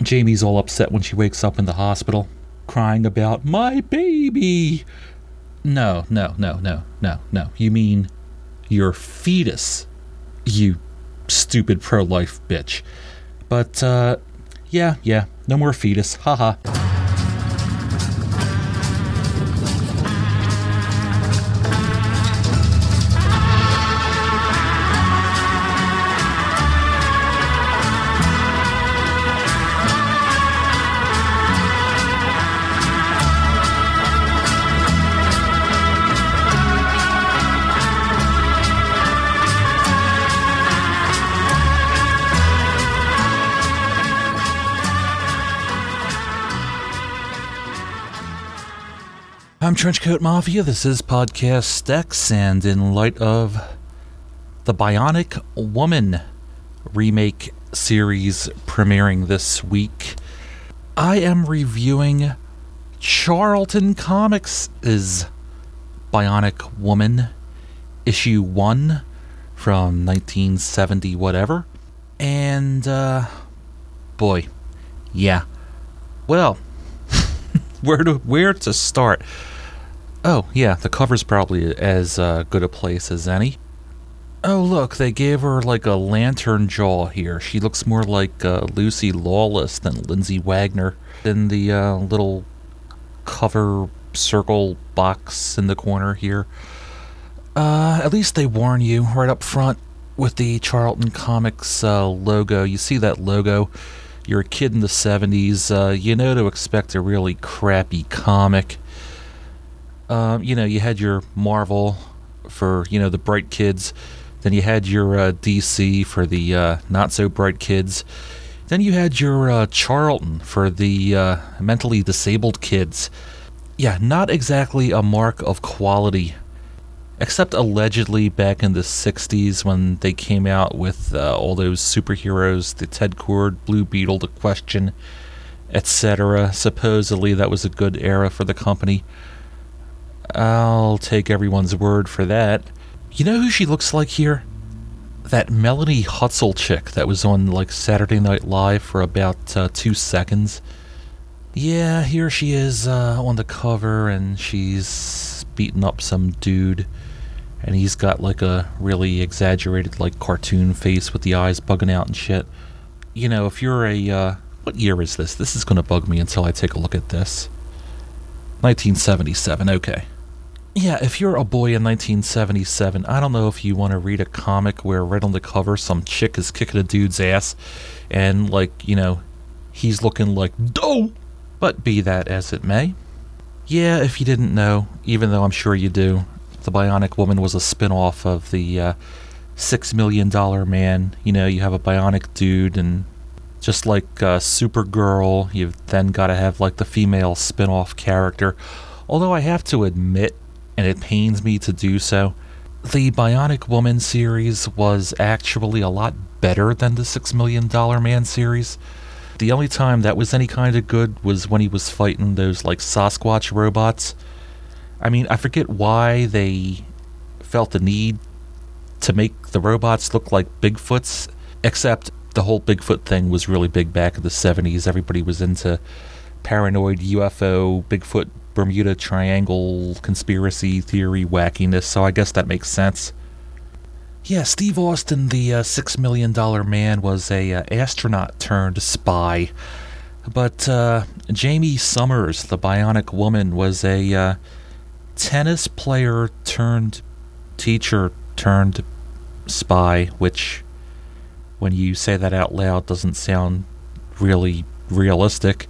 Jamie's all upset when she wakes up in the hospital, crying about, "My baby!" No. You mean your fetus, you stupid pro-life bitch. But, yeah, no more fetus, haha. I'm Trenchcoat Mafia, this is Podcast X, and in light of the Bionic Woman remake series premiering this week, I am reviewing Charlton Comics' Bionic Woman, issue 1 from 1970 whatever, and, boy, yeah, well, where to start? Oh, yeah, the cover's probably as good a place as any. Oh, look, they gave her like a lantern jaw here. She looks more like Lucy Lawless than Lindsay Wagner in the little cover circle box in the corner here. At least they warn you right up front with the Charlton Comics logo. You see that logo? You're a kid in the 70s, you know to expect a really crappy comic. You had your Marvel for, the bright kids. Then you had your DC for the not-so-bright kids. Then you had your Charlton for the mentally disabled kids. Yeah, not exactly a mark of quality. Except allegedly back in the 60s when they came out with all those superheroes, the Ted Kord, Blue Beetle, The Question, etc. Supposedly that was a good era for the company. I'll take everyone's word for that. You know who she looks like here? That Melanie Hutzel chick that was on like Saturday Night Live for about 2 seconds. Yeah, here she is on the cover, and she's beating up some dude. And he's got like a really exaggerated like cartoon face with the eyes bugging out and shit. If you're a... what year is this? This is going to bug me until I take a look at this. 1977, okay. Yeah, if you're a boy in 1977, I don't know if you want to read a comic where right on the cover some chick is kicking a dude's ass and he's looking like dope. But be that as it may. Yeah, if you didn't know, even though I'm sure you do, the Bionic Woman was a spin-off of the $6 Million Man. You have a bionic dude, and just like Supergirl, you've then got to have like the female spin-off character. Although I have to admit, and it pains me to do so, the Bionic Woman series was actually a lot better than the $6 Million Man series. The only time that was any kind of good was when he was fighting those like Sasquatch robots. I mean, I forget why they felt the need to make the robots look like Bigfoots, except the whole Bigfoot thing was really big back in the 70s. Everybody was into paranoid UFO, Bigfoot, Bermuda Triangle, conspiracy theory wackiness, so I guess that makes sense. Yeah, Steve Austin, the $6 Million Man, was a astronaut turned spy. But Jamie Summers, the Bionic Woman, was a tennis player turned teacher turned spy, which, when you say that out loud, doesn't sound really realistic.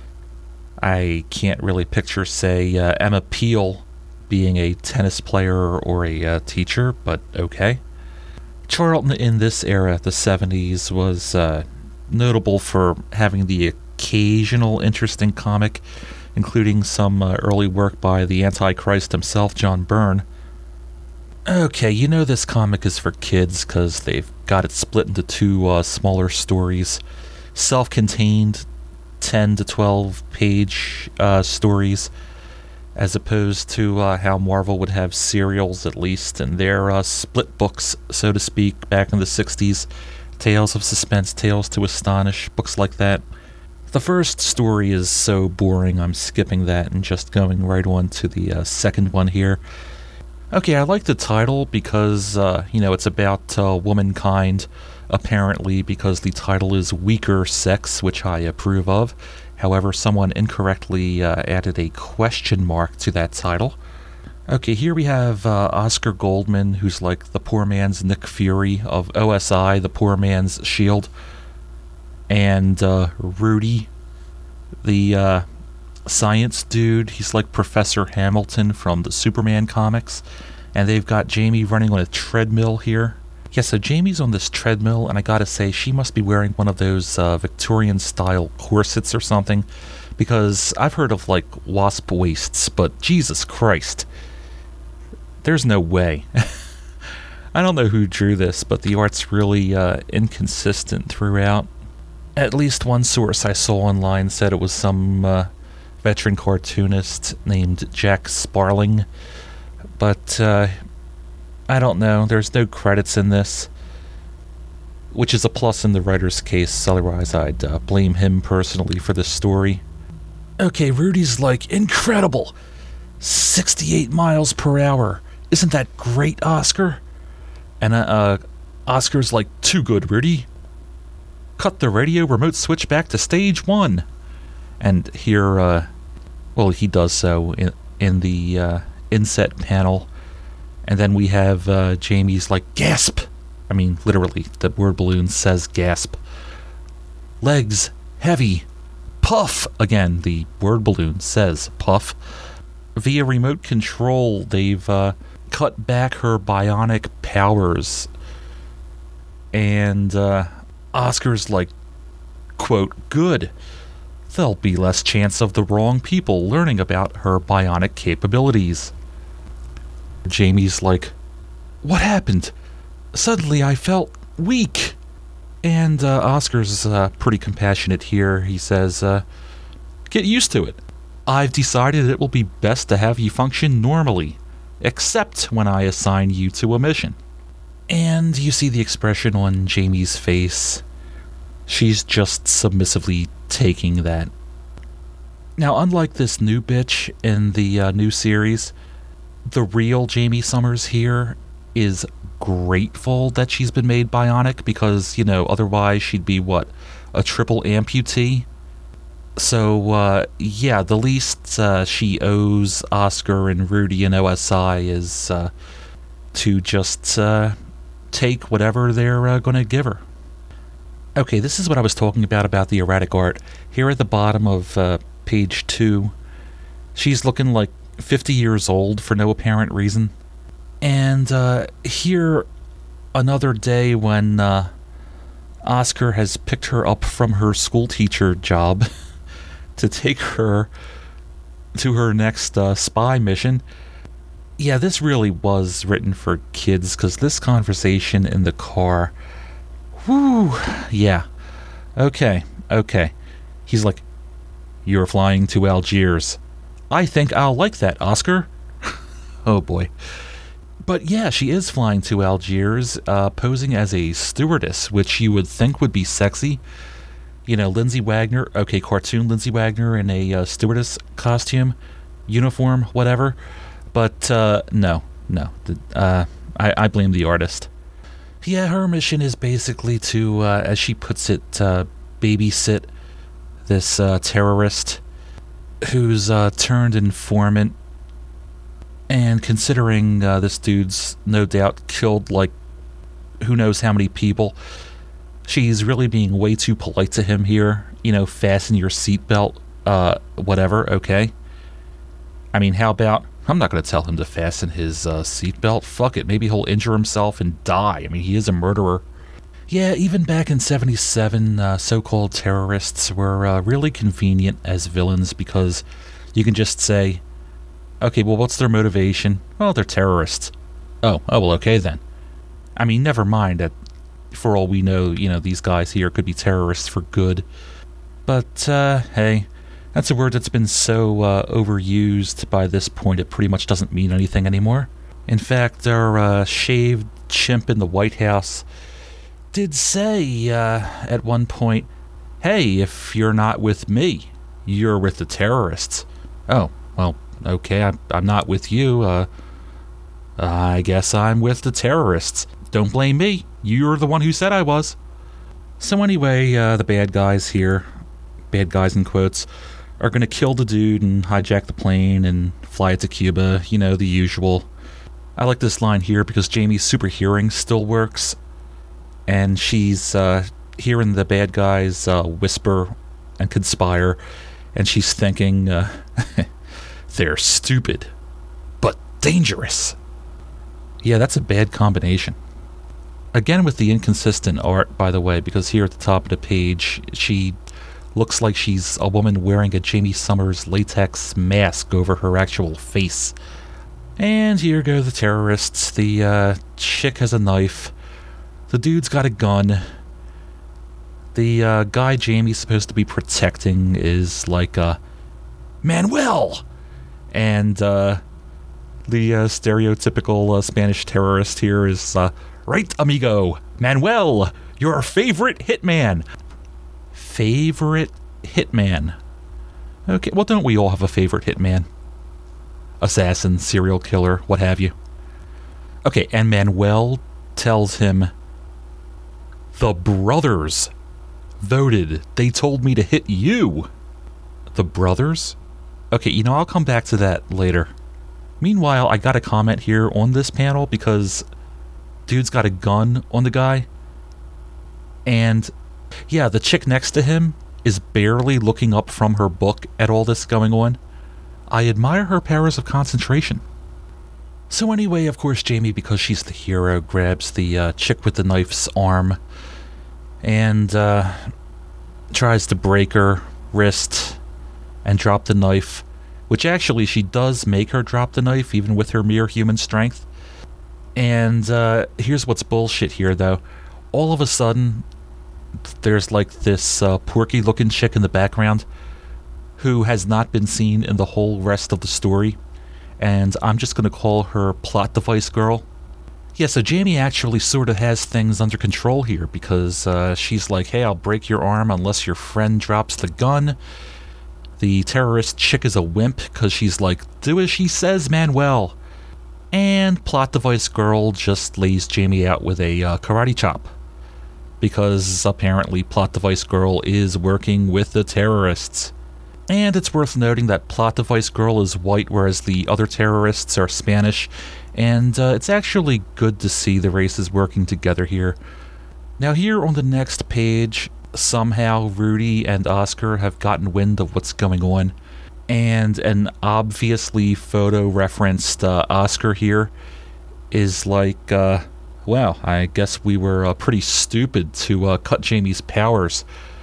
I can't really picture, say, Emma Peel being a tennis player or a teacher, but okay. Charlton in this era, the 70s, was notable for having the occasional interesting comic, including some early work by the Antichrist himself, John Byrne. Okay, this comic is for kids because they've got it split into 2 smaller stories, self-contained 10 to 12 page stories, as opposed to how Marvel would have serials, at least, in their split books, so to speak, back in the 60s. Tales of Suspense, Tales to Astonish, books like that. The first story is so boring, I'm skipping that and just going right on to the second one here. Okay, I like the title because, it's about womankind, apparently, because the title is Weaker Sex, which I approve of. However, someone incorrectly added a question mark to that title. Okay, here we have Oscar Goldman, who's like the poor man's Nick Fury of OSI, the poor man's S.H.I.E.L.D., and Rudy, the science dude. He's like Professor Hamilton from the Superman comics. And they've got Jamie running on a treadmill here. Yeah, so Jamie's on this treadmill, and I gotta say, she must be wearing one of those Victorian-style corsets or something, because I've heard of, like, wasp waists, but Jesus Christ. There's no way. I don't know who drew this, but the art's really inconsistent throughout. At least one source I saw online said it was some veteran cartoonist named Jack Sparling, but I don't know. There's no credits in this, which is a plus in the writer's case. Otherwise, I'd blame him personally for this story. Okay, Rudy's like, incredible! 68 miles per hour. Isn't that great, Oscar? And Oscar's like, too good, Rudy. Cut the radio remote switch back to stage 1. And here, he does so in the inset panel. And then we have Jamie's like, gasp! I mean, literally, the word balloon says gasp. Legs, heavy. Puff! Again, the word balloon says puff. Via remote control, they've cut back her bionic powers. And Oscar's like, quote, good. There'll be less chance of the wrong people learning about her bionic capabilities. Jamie's like, what happened? Suddenly I felt weak. And Oscar's pretty compassionate here. He says, get used to it. I've decided it will be best to have you function normally, except when I assign you to a mission. And you see the expression on Jamie's face. She's just submissively taking that. Now, unlike this new bitch in the new series, the real Jamie Summers here is grateful that she's been made bionic because, otherwise she'd be, a triple amputee? So, the least she owes Oscar and Rudy and OSI is to just take whatever they're going to give her. Okay, this is what I was talking about the erratic art. Here at the bottom of page 2, she's looking like 50 years old for no apparent reason. And here, another day when Oscar has picked her up from her school teacher job to take her to her next spy mission. Yeah, this really was written for kids, because this conversation in the car... Whew, yeah. Okay. He's like, you're flying to Algiers. I think I'll like that, Oscar. Oh boy. But yeah, she is flying to Algiers, posing as a stewardess, which you would think would be sexy. Lindsay Wagner, cartoon Lindsay Wagner in a stewardess costume, uniform, whatever. But no. I blame the artist. Yeah, her mission is basically to, as she puts it, babysit this terrorist who's turned informant. And considering this dude's no doubt killed, who knows how many people, she's really being way too polite to him here. Fasten your seatbelt, whatever, okay? I mean, how about... I'm not going to tell him to fasten his seatbelt. Fuck it, maybe he'll injure himself and die. I mean, he is a murderer. Yeah, even back in 77, so-called terrorists were really convenient as villains because you can just say, okay, well, what's their motivation? Well, they're terrorists. Oh, well, okay then. I mean, never mind that for all we know, these guys here could be terrorists for good. But, hey... That's a word that's been so overused by this point, it pretty much doesn't mean anything anymore. In fact, our shaved chimp in the White House did say at one point, hey, if you're not with me, you're with the terrorists. Oh, well, okay, I'm not with you. I guess I'm with the terrorists. Don't blame me. You're the one who said I was. So anyway, the bad guys here, bad guys in quotes, are going to kill the dude and hijack the plane and fly it to Cuba. You know, the usual. I like this line here because Jamie's super hearing still works. And she's hearing the bad guys whisper and conspire. And she's thinking, they're stupid, but dangerous. Yeah, that's a bad combination. Again with the inconsistent art, by the way, because here at the top of the page, she looks like she's a woman wearing a Jamie Summers latex mask over her actual face. And here go the terrorists. The chick has a knife. The dude's got a gun. The guy Jamie's supposed to be protecting is like Manuel! And the stereotypical Spanish terrorist here is right, amigo, Manuel, your favorite hitman. Favorite hitman. Okay, well, don't we all have a favorite hitman? Assassin, serial killer, what have you. Okay, and Manuel tells him, the brothers voted. They told me to hit you. The brothers? Okay, you know, I'll come back to that later. Meanwhile, I got a comment here on this panel because dude's got a gun on the guy. And yeah, the chick next to him is barely looking up from her book at all this going on. I admire her powers of concentration. So anyway, of course, Jamie, because she's the hero, grabs the chick with the knife's arm and tries to break her wrist and drop the knife, which actually she does make her drop the knife even with her mere human strength. And here's what's bullshit here, though. All of a sudden, there's like this porky looking chick in the background who has not been seen in the whole rest of the story, and I'm just going to call her Plot Device Girl. Yeah, so Jamie actually sort of has things under control here, because she's like, hey, I'll break your arm unless your friend drops the gun. The terrorist chick is a wimp, because she's like, do as she says, Manuel. And Plot Device Girl just lays Jamie out with a karate chop, because apparently Plot Device Girl is working with the terrorists. And it's worth noting that Plot Device Girl is white, whereas the other terrorists are Spanish, and it's actually good to see the races working together here. Now here on the next page, somehow Rudy and Oscar have gotten wind of what's going on, and an obviously photo-referenced Oscar here is like, wow, I guess we were pretty stupid to cut Jamie's powers.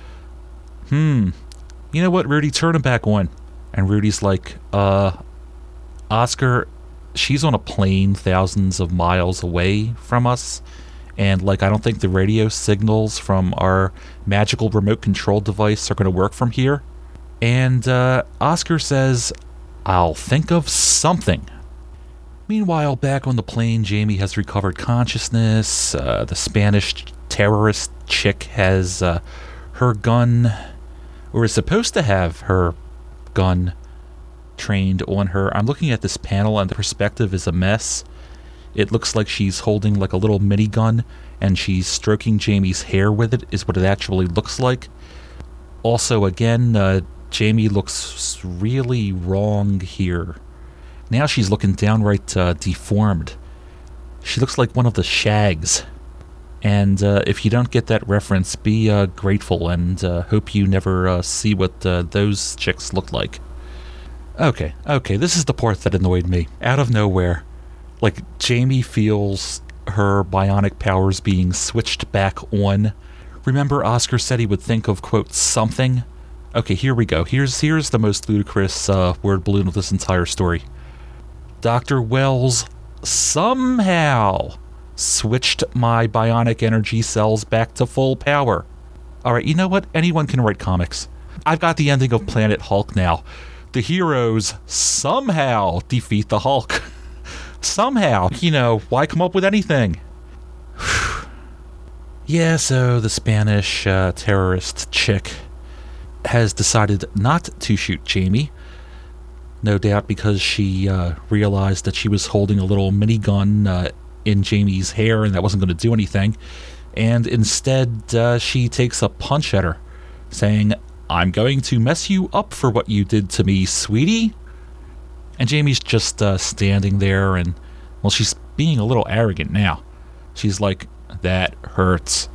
You know what, Rudy, turn him back on. And Rudy's like, Oscar, she's on a plane thousands of miles away from us, and like I don't think the radio signals from our magical remote control device are going to work from here. And Oscar says, I'll think of something. Meanwhile, back on the plane, Jamie has recovered consciousness. The Spanish terrorist chick has her gun, or is supposed to have her gun trained on her. I'm looking at this panel and the perspective is a mess. It looks like she's holding like a little minigun and she's stroking Jamie's hair with it, is what it actually looks like. Also, again, Jamie looks really wrong here. Now she's looking downright deformed. She looks like one of the Shags. And if you don't get that reference, be grateful and hope you never see what those chicks look like. Okay, this is the part that annoyed me. Out of nowhere, like, Jamie feels her bionic powers being switched back on. Remember, Oscar said he would think of, quote, something? Okay, here we go. Here's the most ludicrous word balloon of this entire story. Dr. Wells somehow switched my bionic energy cells back to full power. Alright, you know what? Anyone can write comics. I've got the ending of Planet Hulk now. The heroes somehow defeat the Hulk. Somehow. You know, why come up with anything? Yeah, so the Spanish terrorist chick has decided not to shoot Jamie. No doubt because she realized that she was holding a little minigun in Jamie's hair and that wasn't going to do anything. And instead, she takes a punch at her, saying, "I'm going to mess you up for what you did to me, sweetie." And Jamie's just standing there, and, well, she's being a little arrogant now. She's like, "That hurts."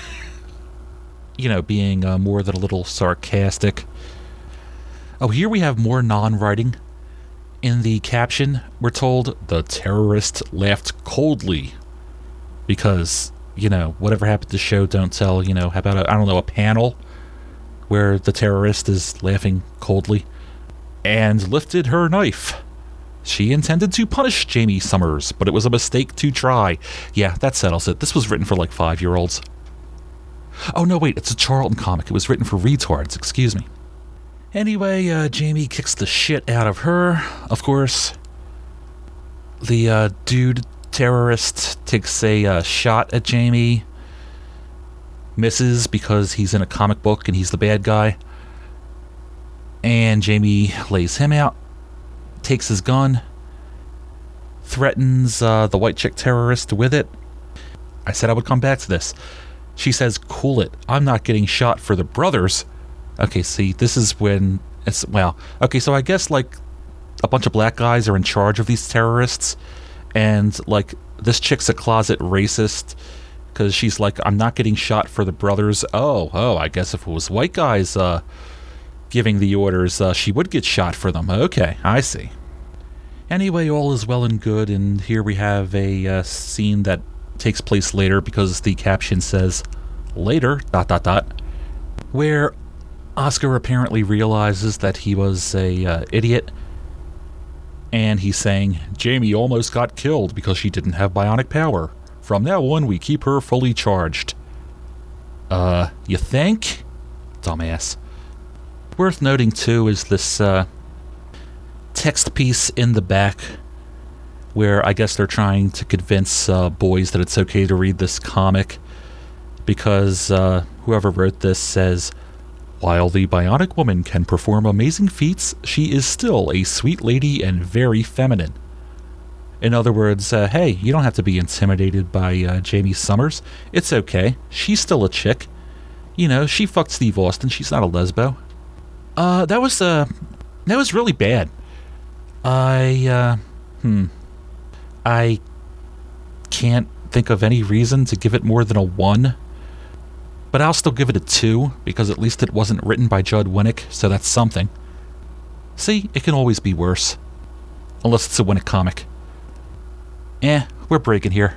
Being more than a little sarcastic. Oh, here we have more non-writing. In the caption, we're told the terrorist laughed coldly because, whatever happened to Show Don't Tell, how about a panel where the terrorist is laughing coldly, and lifted her knife. She intended to punish Jamie Summers, but it was a mistake to try. Yeah, that settles it. This was written for like 5-year-olds. Oh no, wait, it's a Charlton comic. It was written for retards, excuse me. Anyway, Jamie kicks the shit out of her, of course. The dude terrorist takes a shot at Jamie. Misses because he's in a comic book and he's the bad guy. And Jamie lays him out, takes his gun, threatens the white chick terrorist with it. I said I would come back to this. She says, "Cool it. I'm not getting shot for the brothers." Okay, see, this is when it's, okay, so I guess, like, a bunch of black guys are in charge of these terrorists, and, like, this chick's a closet racist, because she's like, "I'm not getting shot for the brothers." Oh, I guess if it was white guys, giving the orders, she would get shot for them. Okay, I see. Anyway, all is well and good, and here we have a scene that takes place later, because the caption says, "Later, ... where Oscar apparently realizes that he was a idiot, and he's saying, "Jamie almost got killed because she didn't have bionic power. From now on, we keep her fully charged." You think? Dumbass. Worth noting, too, is this text piece in the back where I guess they're trying to convince boys that it's okay to read this comic, because whoever wrote this says, "While the bionic woman can perform amazing feats, she is still a sweet lady and very feminine." In other words, hey, you don't have to be intimidated by Jamie Summers. It's okay. She's still a chick. She fucked Steve Austin. She's not a lesbo. That was really bad. I can't think of any reason to give it more than a 1. But I'll still give it a 2, because at least it wasn't written by Judd Winnick, so that's something. See, it can always be worse. Unless it's a Winnick comic. We're breaking here.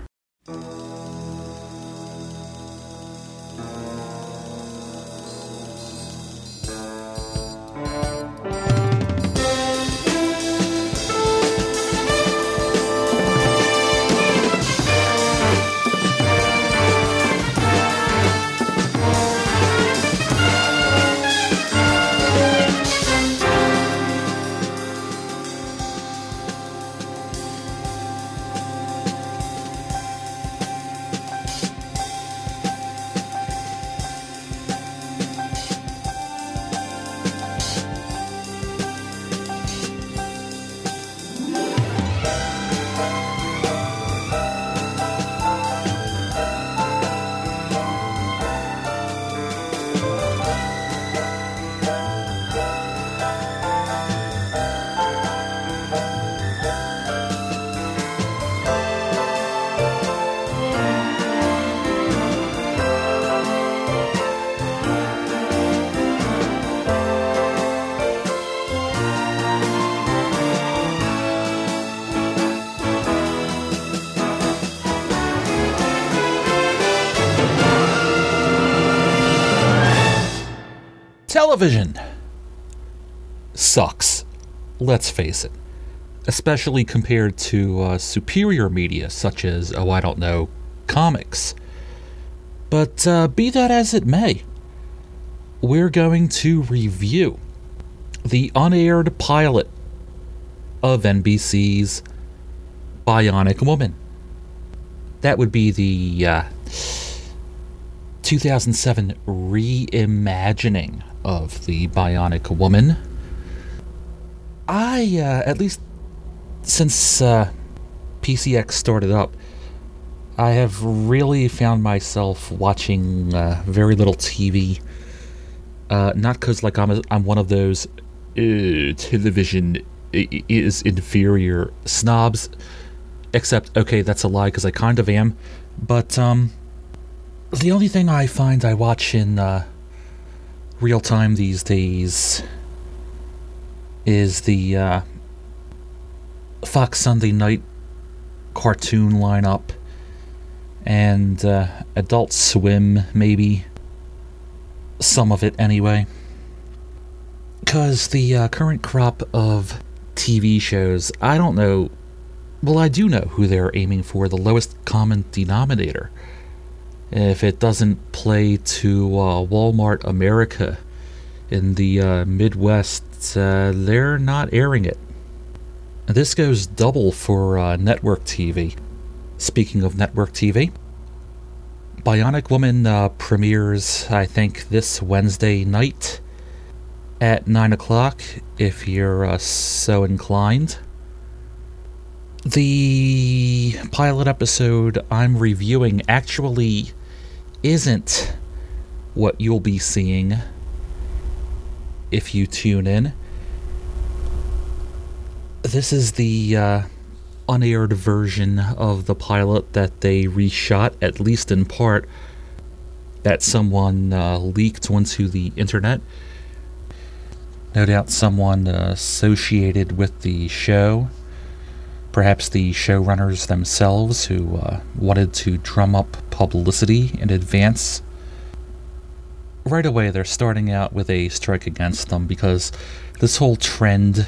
Television sucks, let's face it, especially compared to superior media such as, comics. But be that as it may, we're going to review the unaired pilot of NBC's Bionic Woman. That would be the 2007 reimagining of the Bionic Woman. At least since PCX started up, I have really found myself watching very little TV. Not because like I'm one of those television is inferior snobs. Except, okay, that's a lie because I kind of am. But the only thing I find I watch in real time these days is the Fox Sunday night cartoon lineup and Adult Swim, maybe. Some of it, anyway. Because the current crop of TV shows, I don't know. Well, I do know who they're aiming for, the lowest common denominator. If it doesn't play to Walmart America in the Midwest, they're not airing it. This goes double for network TV. Speaking of network TV, Bionic Woman premieres, I think, this Wednesday night at 9 o'clock, if you're so inclined. The pilot episode I'm reviewing actually isn't what you'll be seeing if you tune in. This is the unaired version of the pilot that they reshot, at least in part, that someone leaked onto the internet. No doubt someone associated with the show. Perhaps the showrunners themselves who wanted to drum up publicity in advance. Right away, they're starting out with a strike against them because this whole trend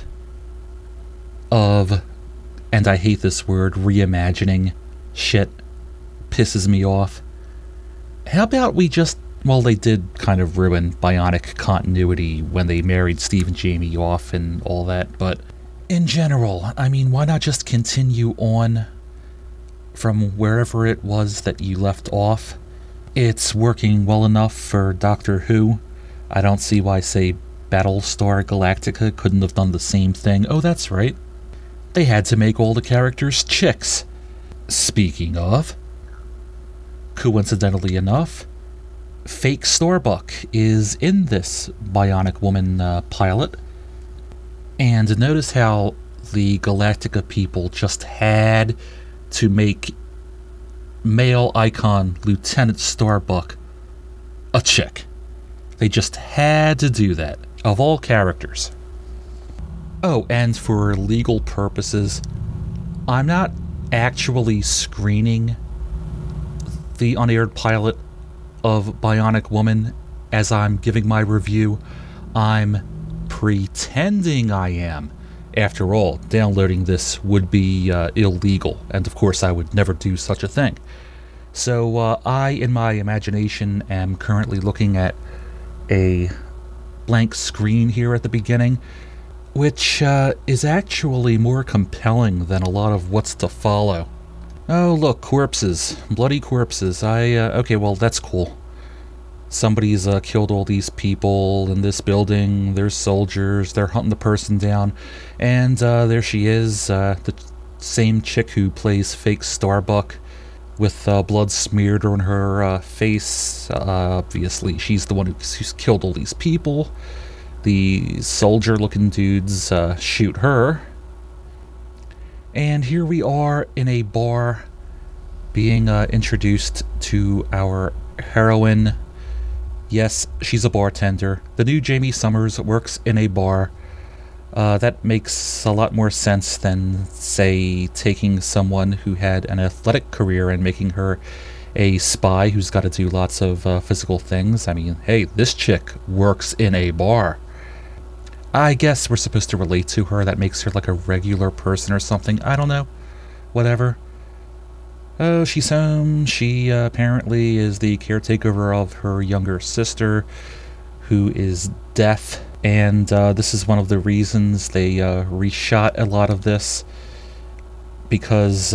of, and I hate this word, reimagining shit pisses me off. How about we just, well, they did kind of ruin Bionic continuity when they married Steve and Jamie off and all that, but in general, I mean, why not just continue on from wherever it was that you left off? It's working well enough for Doctor Who. I don't see why, say, Battlestar Galactica couldn't have done the same thing. Oh, that's right. They had to make all the characters chicks. Speaking of, coincidentally enough, fake Starbuck is in this Bionic Woman pilot. And notice how the Galactica people just had to make male icon Lieutenant Starbuck a chick. They just had to do that, of all characters. Oh, and for legal purposes, I'm not actually screening the unaired pilot of Bionic Woman as I'm giving my review. I'm pretending I am. After all, downloading this would be illegal, and of course I would never do such a thing. So I, in my imagination, am currently looking at a blank screen here at the beginning, which is actually more compelling than a lot of what's to follow. Oh, look, corpses. Bloody corpses. Okay, well, that's cool. Somebody's killed all these people in this building. There's soldiers. They're hunting the person down. And there she is, the same chick who plays fake Starbuck with blood smeared on her face. Obviously, she's the one who's killed all these people. The soldier-looking dudes shoot her. And here we are in a bar being introduced to our heroine. Yes, she's a bartender. The new Jamie Summers works in a bar. That makes a lot more sense than, say, taking someone who had an athletic career and making her a spy who's got to do lots of physical things. I mean, hey, this chick works in a bar. I guess we're supposed to relate to her. That makes her like a regular person or something. I don't know. Whatever. Oh, she's home. She apparently is the caretaker of her younger sister, who is deaf. And this is one of the reasons they reshot a lot of this, because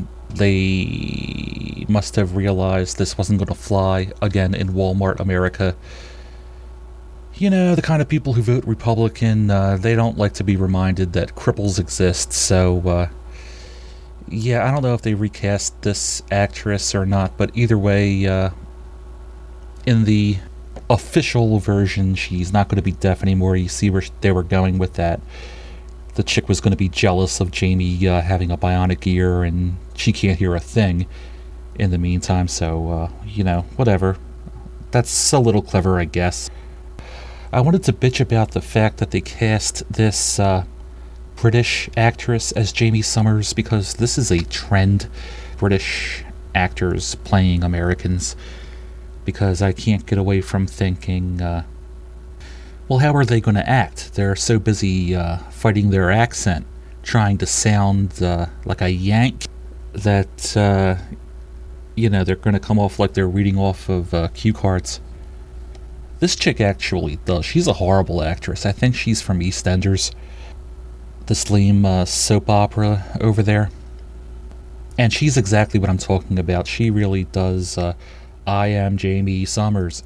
they must have realized this wasn't going to fly again in Walmart America. You know, the kind of people who vote Republican, they don't like to be reminded that cripples exist, so, yeah, I don't know if they recast this actress or not, but either way, in the official version, she's not going to be deaf anymore. You see where they were going with that. The chick was going to be jealous of Jamie having a bionic ear, and she can't hear a thing in the meantime, so, whatever. That's a little clever, I guess. I wanted to bitch about the fact that they cast this British actress as Jamie Summers, because this is a trend, British actors playing Americans, because I can't get away from thinking, well, how are they going to act? They're so busy fighting their accent, trying to sound like a Yank, that, they're going to come off like they're reading off of cue cards. This chick actually does. She's a horrible actress. I think she's from EastEnders, this lame soap opera over there. And she's exactly what I'm talking about. She really does, I am Jamie Summers,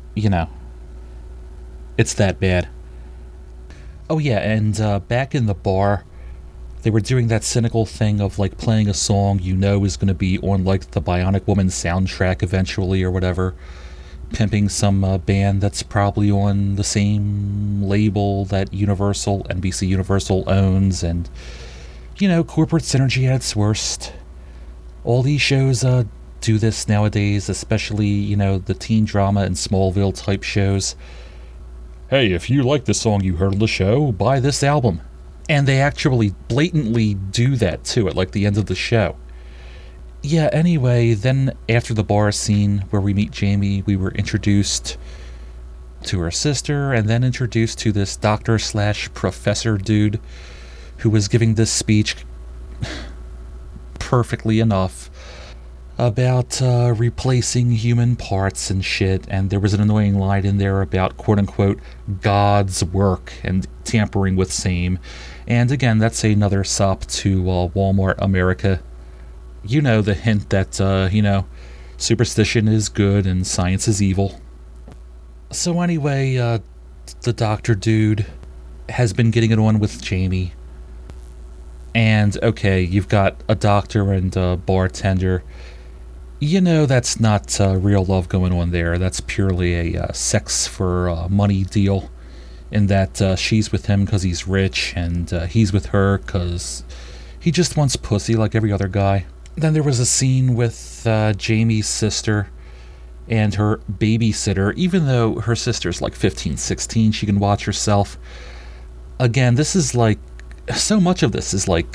It's that bad. Oh yeah, and back in the bar, they were doing that cynical thing of like playing a song is going to be on like the Bionic Woman soundtrack eventually or whatever. Pimping some band that's probably on the same label that NBC Universal owns, and, corporate synergy at its worst. All these shows do this nowadays, especially, the teen drama and Smallville type shows. Hey, if you like the song you heard on the show, buy this album. And they actually blatantly do that too at like the end of the show. Yeah, anyway, then after the bar scene where we meet Jamie, we were introduced to her sister, and then introduced to this doctor/professor dude who was giving this speech perfectly enough about replacing human parts and shit, and there was an annoying line in there about quote-unquote God's work and tampering with same. And again, that's another sop to Walmart America. The hint that, superstition is good and science is evil. So anyway, the doctor dude has been getting it on with Jamie. And, okay, you've got a doctor and a bartender. That's not real love going on there. That's purely a sex for money deal. In that she's with him because he's rich, and he's with her because he just wants pussy like every other guy. Then there was a scene with Jamie's sister and her babysitter. Even though her sister's like 15, 16, she can watch herself. Again, this is like, so much of this is like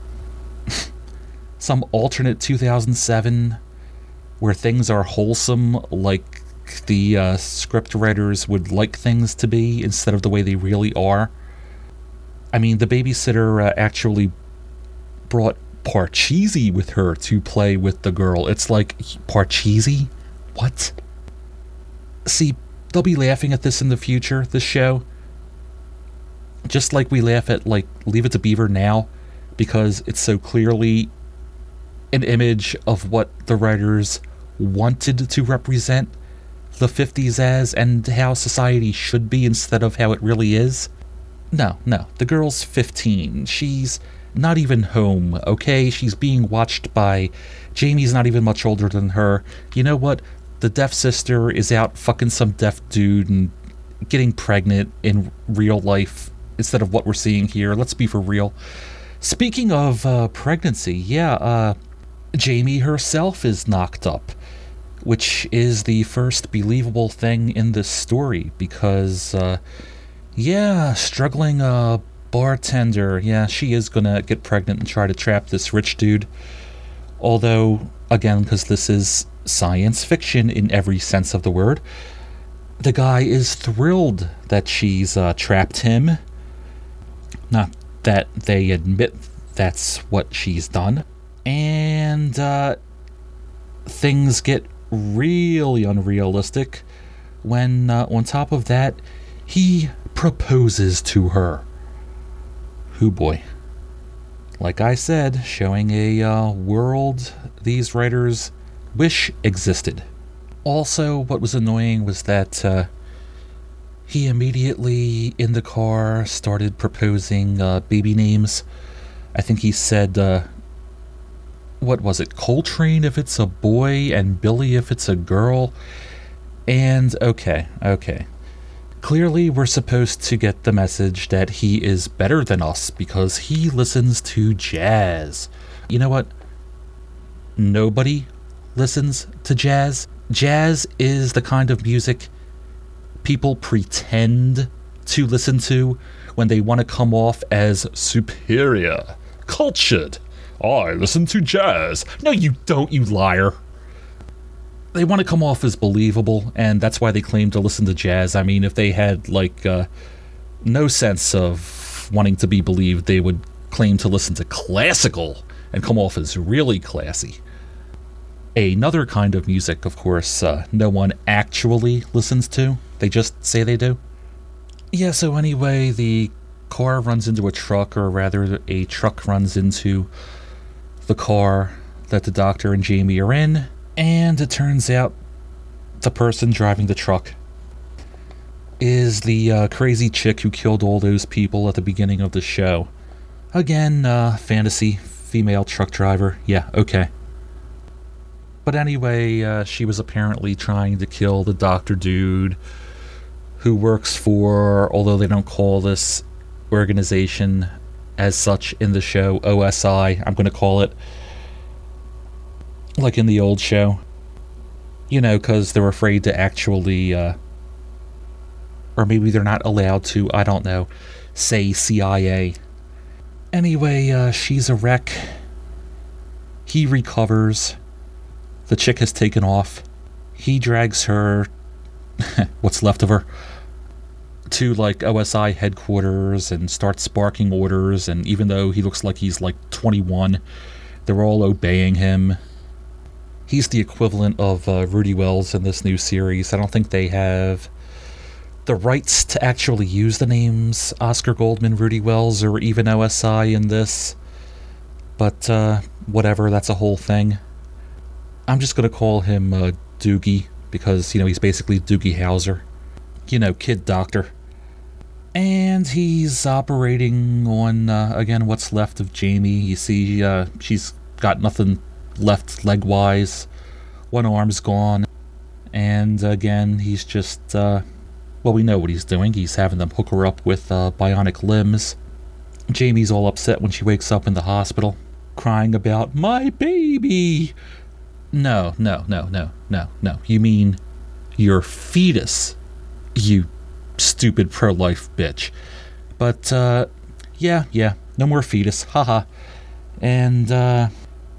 some alternate 2007 where things are wholesome like the script writers would like things to be instead of the way they really are. I mean, the babysitter actually brought Parcheesi with her to play with the girl. It's like, Parcheesi? What? See, they'll be laughing at this in the future, this show. Just like we laugh at, like, Leave It to Beaver now, because it's so clearly an image of what the writers wanted to represent the 50s as, and how society should be instead of how it really is. No, the girl's 15. She's not even home, okay? She's being watched by... Jamie's not even much older than her. You know what? The deaf sister is out fucking some deaf dude and getting pregnant in real life instead of what we're seeing here. Let's be for real. Speaking of pregnancy, Jamie herself is knocked up, which is the first believable thing in this story, because, struggling bartender, she is gonna get pregnant and try to trap this rich dude. Although, again, because this is science fiction in every sense of the word, the guy is thrilled that she's trapped him. Not that they admit that's what she's done. And things get really unrealistic when, on top of that, he proposes to her. Hoo boy. Like I said, showing a world these writers wish existed. Also, what was annoying was that He immediately, in the car, started proposing baby names. I think he said, what was it, Coltrane if it's a boy and Billy if it's a girl. And okay. Clearly, we're supposed to get the message that he is better than us because he listens to jazz. You know what? Nobody listens to jazz. Jazz is the kind of music people pretend to listen to when they want to come off as superior, cultured. I listen to jazz. No, you don't, you liar. They want to come off as believable, and that's why they claim to listen to jazz. I mean, if they had, no sense of wanting to be believed, they would claim to listen to classical and come off as really classy. Another kind of music, of course, no one actually listens to. They just say they do. Yeah, so anyway, the car runs into a truck, or rather, a truck runs into the car that the doctor and Jamie are in. And it turns out the person driving the truck is the crazy chick who killed all those people at the beginning of the show. Again, fantasy, female truck driver. Yeah, okay. But anyway, she was apparently trying to kill the doctor dude who works for, although they don't call this organization as such in the show, OSI, I'm going to call it. Like in the old show. You know, because they're afraid to actually, or maybe they're not allowed to, I don't know, say CIA. Anyway, she's a wreck. He recovers. The chick has taken off. He drags her, what's left of her, to OSI headquarters and starts barking orders, and even though he looks like he's 21, they're all obeying him. He's the equivalent of Rudy Wells in this new series. I don't think they have the rights to actually use the names Oscar Goldman, Rudy Wells, or even OSI in this. But whatever, that's a whole thing. I'm just going to call him Doogie, because, he's basically Doogie Howser. Kid doctor. And he's operating on, again, what's left of Jamie. You see, she's got nothing left leg-wise. One arm's gone. And again, he's just, we know what he's doing. He's having them hook her up with bionic limbs. Jamie's all upset when she wakes up in the hospital, crying about, my baby! No. You mean your fetus, you stupid pro-life bitch. But, yeah, no more fetus, haha. And, the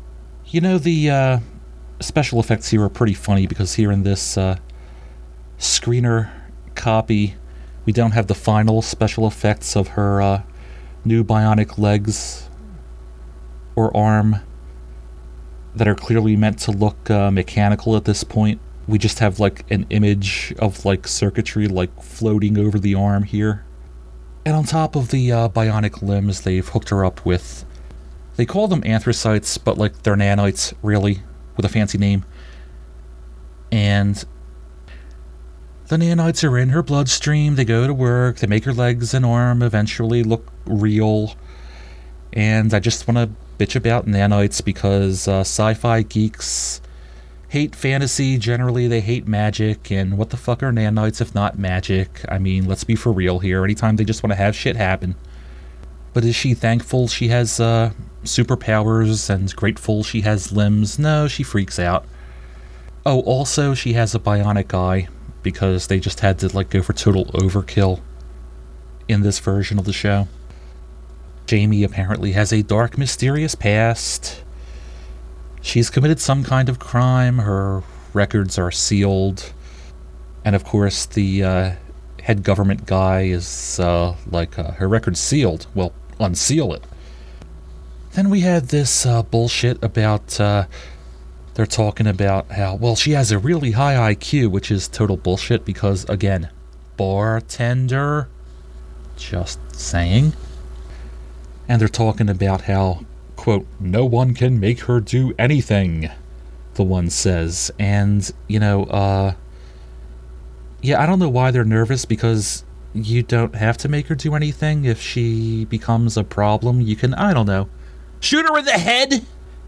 special effects here are pretty funny, because here in this screener copy, we don't have the final special effects of her new bionic legs or arm that are clearly meant to look mechanical at this point. We just have an image of circuitry floating over the arm here. And on top of the bionic limbs, they've hooked her up with, they call them anthracites, but they're nanites, really, with a fancy name. And the nanites are in her bloodstream, they go to work, they make her legs and arm eventually look real. And I just want to bitch about nanites because sci-fi geeks hate fantasy, generally they hate magic, and what the fuck are nanites if not magic? I mean, let's be for real here, anytime they just want to have shit happen. But is she thankful she has superpowers and grateful she has limbs? No, she freaks out. Oh, also, she has a bionic eye, because they just had to go for total overkill in this version of the show. Jamie apparently has a dark, mysterious past. She's committed some kind of crime, her records are sealed, and of course the head government guy is her record's sealed, well, unseal it. Then we had this bullshit about, they're talking about how, well, she has a really high IQ, which is total bullshit because, again, bartender, just saying. And they're talking about how, quote, no one can make her do anything, the one says. And, Yeah, I don't know why they're nervous, because you don't have to make her do anything. If she becomes a problem, you can, I don't know, shoot her in the head.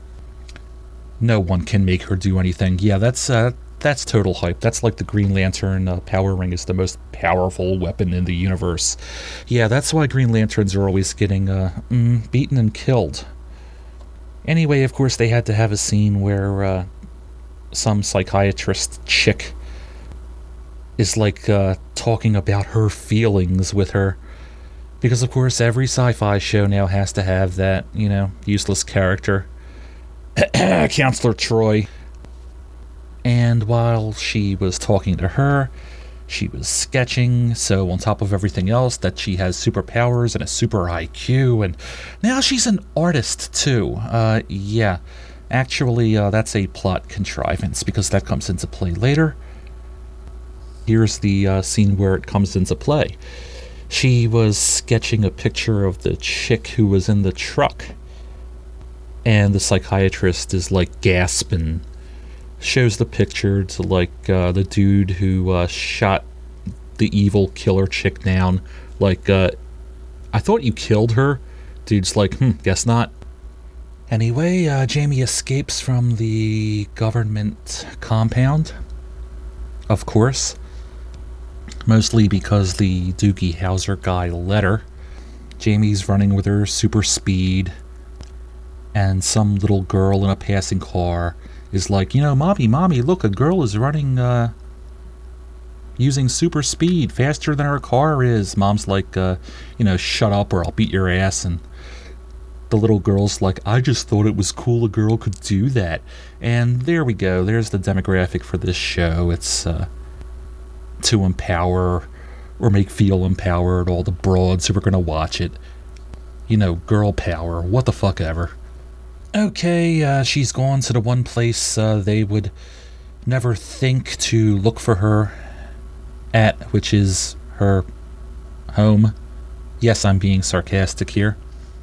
No one can make her do anything. Yeah, that's total hype. That's like the Green Lantern power ring is the most powerful weapon in the universe. Yeah, that's why Green Lanterns are always getting beaten and killed. Anyway, of course, they had to have a scene where some psychiatrist chick is like talking about her feelings with her. Because, of course, every sci-fi show now has to have that, useless character. Counselor Troy. And while she was talking to her, she was sketching, so on top of everything else, that she has superpowers and a super IQ, and now she's an artist too. Yeah. Actually, that's a plot contrivance, because that comes into play later. Here's the scene where it comes into play. She was sketching a picture of the chick who was in the truck, and the psychiatrist is like gasping, shows the picture to like the dude who shot the evil killer chick down, like, I thought you killed her. Dude's like, guess not. Anyway, Jamie escapes from the government compound, of course, mostly because the Doogie Howser guy let her. Jamie's running with her super speed, and some little girl in a passing car is like, mommy, look, a girl is running, using super speed, faster than her car is. Mom's like, shut up or I'll beat your ass. And the little girl's like, I just thought it was cool a girl could do that. And there we go. There's the demographic for this show. It's to empower or make feel empowered all the broads who are going to watch it. Girl power, what the fuck ever. Okay, she's gone to the one place they would never think to look for her at, which is her home. Yes, I'm being sarcastic here.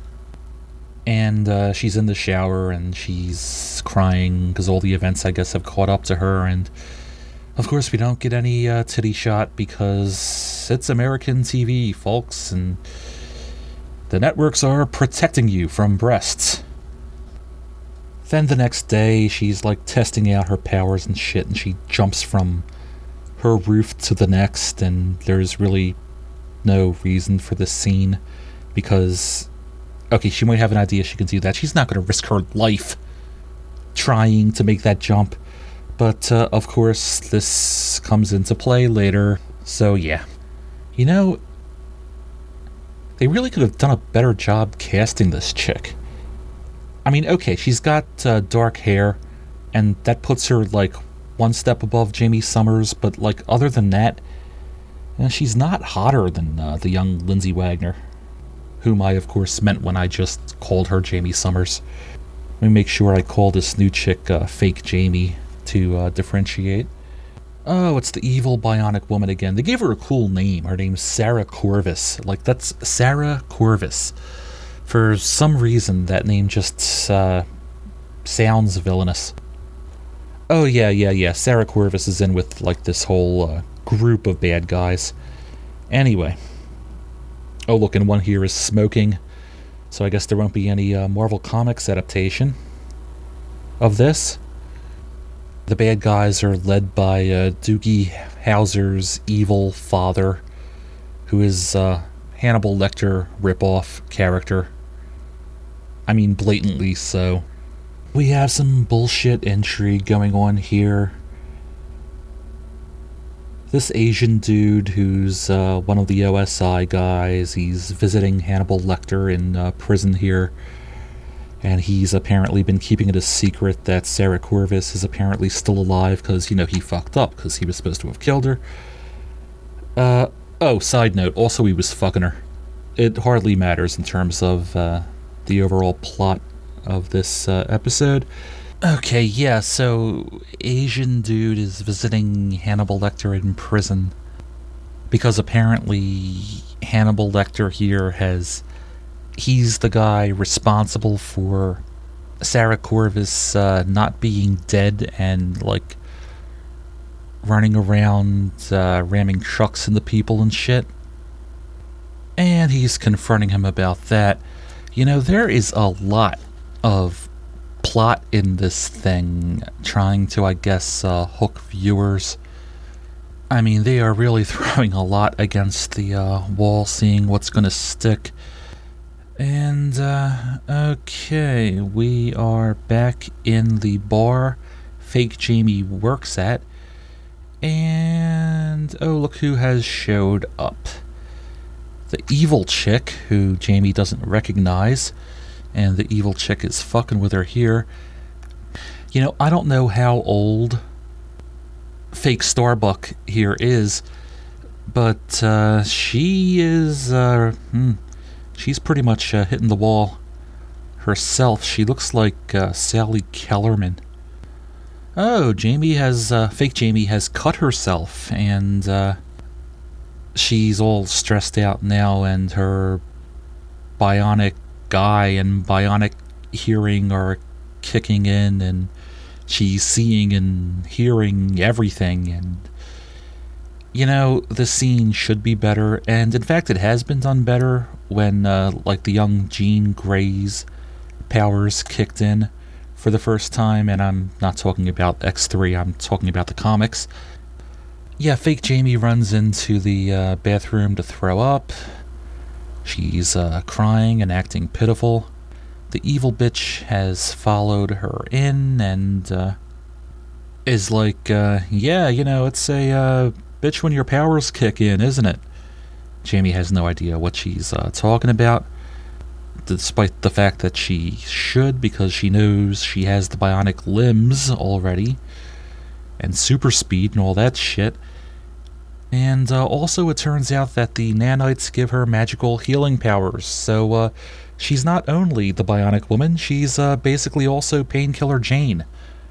And she's in the shower and she's crying because all the events, I guess, have caught up to her. And of course, we don't get any titty shot because it's American TV, folks, and the networks are protecting you from breasts. Then the next day, she's like testing out her powers and shit, and she jumps from her roof to the next, and there's really no reason for this scene because, okay, she might have an idea she can do that. She's not going to risk her life trying to make that jump. But, of course, this comes into play later, so yeah. They really could have done a better job casting this chick. I mean, okay, she's got dark hair, and that puts her, like, one step above Jamie Summers, but, like, other than that, she's not hotter than the young Lindsay Wagner, whom I, of course, meant when I just called her Jamie Summers. Let me make sure I call this new chick fake Jamie to differentiate. Oh, it's the evil bionic woman again. They gave her a cool name. Her name's Sarah Corvus. Like, that's Sarah Corvus. For some reason, that name just sounds villainous. Oh, yeah. Sarah Corvus is in with, like, this whole group of bad guys. Anyway. Oh, look, and one here is smoking. So I guess there won't be any Marvel Comics adaptation of this. The bad guys are led by Doogie Howser's evil father, who is Hannibal Lecter ripoff character. I mean, blatantly so. We have some bullshit intrigue going on here. This Asian dude who's one of the OSI guys, he's visiting Hannibal Lecter in prison here. And he's apparently been keeping it a secret that Sarah Corvus is apparently still alive because, he fucked up because he was supposed to have killed her. Oh, side note, also he was fucking her. It hardly matters in terms of the overall plot of this episode. Okay, yeah, so Asian dude is visiting Hannibal Lecter in prison because apparently Hannibal Lecter here he's the guy responsible for Sarah Corvus not being dead and, like, running around ramming trucks into people and shit. And he's confronting him about that. You know, there is a lot of plot in this thing, trying to, I guess, hook viewers. I mean, they are really throwing a lot against the wall, seeing what's going to stick. And, okay, we are back in the bar Fake Jamie works at. And, oh, look who has showed up. The evil chick, who Jamie doesn't recognize. And the evil chick is fucking with her here. You know, I don't know how old Fake Starbuck here is, but she is, she's pretty much hitting the wall herself. She looks like Sally Kellerman. Oh, Fake Jamie has cut herself, and she's all stressed out now, and her bionic eye and bionic hearing are kicking in, and she's seeing and hearing everything. And you know, the scene should be better, and in fact it has been done better when like the young Jean Grey's powers kicked in for the first time. And I'm not talking about X3, I'm talking about the comics. Yeah, Fake Jamie runs into the bathroom to throw up. She's crying and acting pitiful. The evil bitch has followed her in and is like, yeah, you know, it's a bitch when your powers kick in, isn't it? Jamie has no idea what she's talking about, despite the fact that she should, because she knows she has the bionic limbs already, and super speed and all that shit. And also it turns out that the nanites give her magical healing powers, so she's not only the Bionic Woman, she's basically also Painkiller Jane.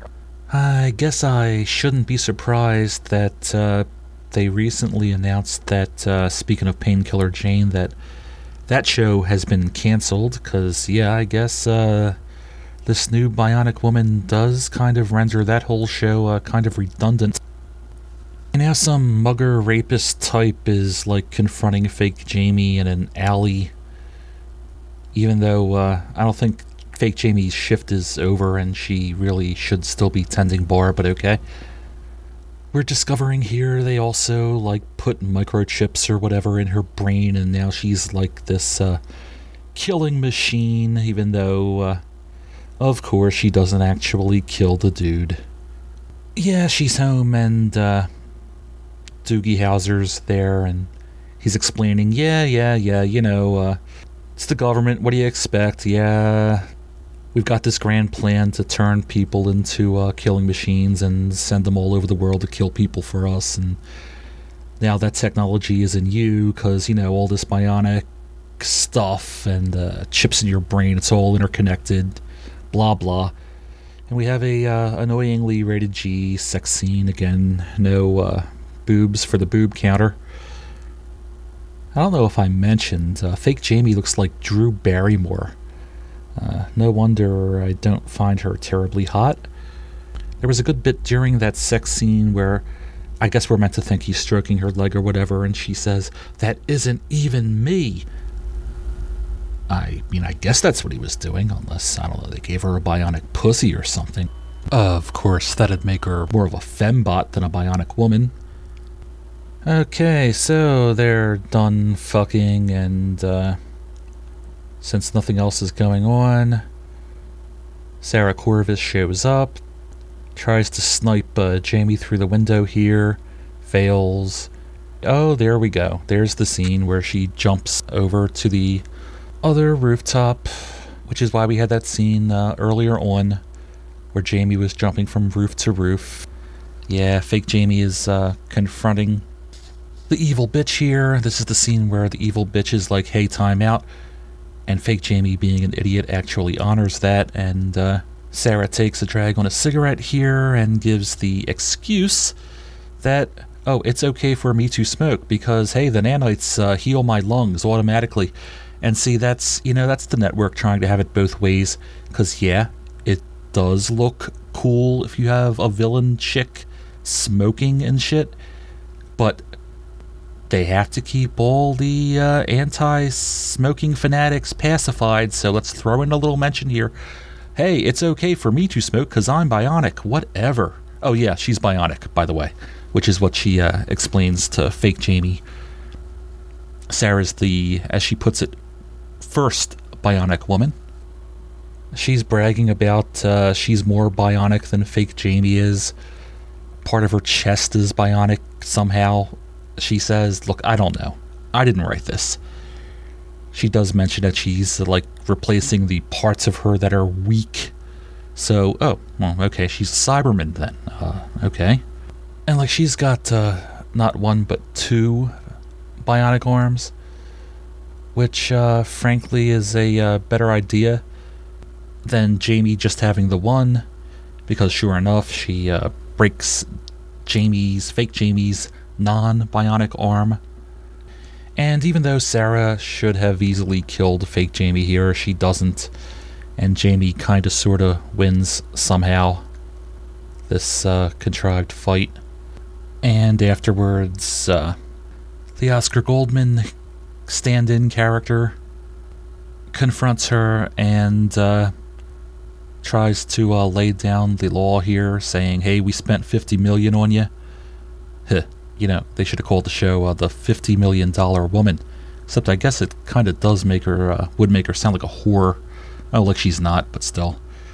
I guess I shouldn't be surprised that they recently announced that, speaking of Painkiller Jane, that show has been cancelled, because, yeah, I guess this new Bionic Woman does kind of render that whole show kind of redundant. And now some mugger rapist type is like confronting Fake Jamie in an alley, even though I don't think Fake Jamie's shift is over and she really should still be tending bar, but okay. We're discovering here they also like put microchips or whatever in her brain, and now she's like this killing machine, even though of course she doesn't actually kill the dude. Yeah, she's home, and Doogie Howser's there, and he's explaining, yeah, you know, it's the government, what do you expect? Yeah, we've got this grand plan to turn people into killing machines and send them all over the world to kill people for us, and now that technology is in you, because, you know, all this bionic stuff and chips in your brain, it's all interconnected, blah blah. And we have a annoyingly rated G sex scene again, no boobs for the boob counter. I don't know if I mentioned, Fake Jamie looks like Drew Barrymore. No wonder I don't find her terribly hot. There was a good bit during that sex scene where I guess we're meant to think he's stroking her leg or whatever, and she says, "That isn't even me." I mean, I guess that's what he was doing, unless, I don't know, they gave her a bionic pussy or something. Of course, that'd make her more of a fembot than a bionic woman. Okay, so they're done fucking, and since nothing else is going on, Sarah Corvus shows up, tries to snipe Jamie through the window here, fails. Oh, there we go. There's the scene where she jumps over to the other rooftop, which is why we had that scene earlier on where Jamie was jumping from roof to roof. Yeah, Fake Jamie is confronting the evil bitch here. This is the scene where the evil bitch is like, hey, time out. And Fake Jamie, being an idiot, actually honors that. And Sarah takes a drag on a cigarette here and gives the excuse that, oh, it's okay for me to smoke because, hey, the nanites heal my lungs automatically. And see, that's, you know, that's the network trying to have it both ways. Because, yeah, it does look cool if you have a villain chick smoking and shit, but they have to keep all the anti-smoking fanatics pacified, so let's throw in a little mention here. Hey, it's okay for me to smoke because I'm bionic, whatever. Oh yeah, she's bionic, by the way, which is what she explains to fake Jamie. Sarah's the, as she puts it, first bionic woman. She's bragging about she's more bionic than fake Jamie is. Part of her chest is bionic somehow. She says, look, I don't know. I didn't write this. She does mention that she's like replacing the parts of her that are weak. So, oh, well, okay, she's a Cyberman then. Okay. And like she's got not one but two bionic arms, which frankly is a better idea than Jamie just having the one, because sure enough, she breaks fake Jamie's non-bionic arm. And even though Sarah should have easily killed fake Jamie here, she doesn't, and Jamie kinda sorta wins somehow this contrived fight. And afterwards, the Oscar Goldman stand-in character confronts her and tries to lay down the law here, saying, hey, we spent $50 million on you. Huh. You know, they should have called the show the $50 Million Woman. Except I guess it kind of does make her, would make her sound like a whore. Oh, like she's not, but still.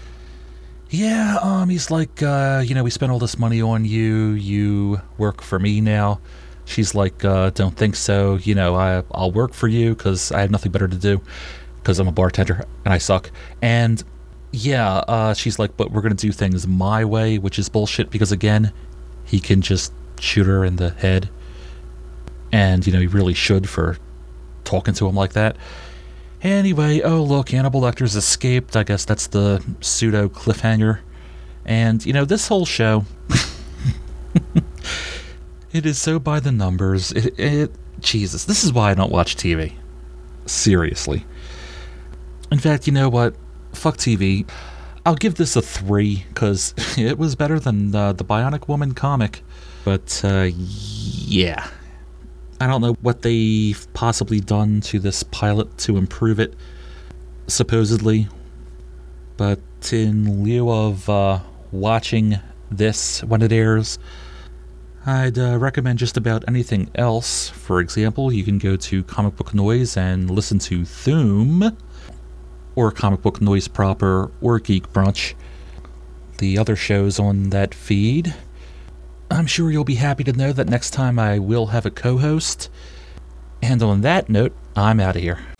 Yeah, he's like, we spent all this money on you. You work for me now. She's like, don't think so. I'll work for you because I have nothing better to do because I'm a bartender and I suck. And yeah, she's like, but we're going to do things my way, which is bullshit because, again, he can just shoot her in the head. And, he really should for talking to him like that. Anyway, oh look, Hannibal Lecter's escaped. I guess that's the pseudo cliffhanger. And, this whole show, it is so by the numbers. Jesus, this is why I don't watch TV. Seriously. In fact, you know what? Fuck TV. I'll give this a 3, because it was better than the Bionic Woman comic. But, yeah. I don't know what they've possibly done to this pilot to improve it, supposedly. But in lieu of watching this when it airs, I'd recommend just about anything else. For example, you can go to Comic Book Noise and listen to Thoom, or Comic Book Noise proper, or Geek Brunch, the other shows on that feed. I'm sure you'll be happy to know that next time I will have a co-host. And on that note, I'm out of here.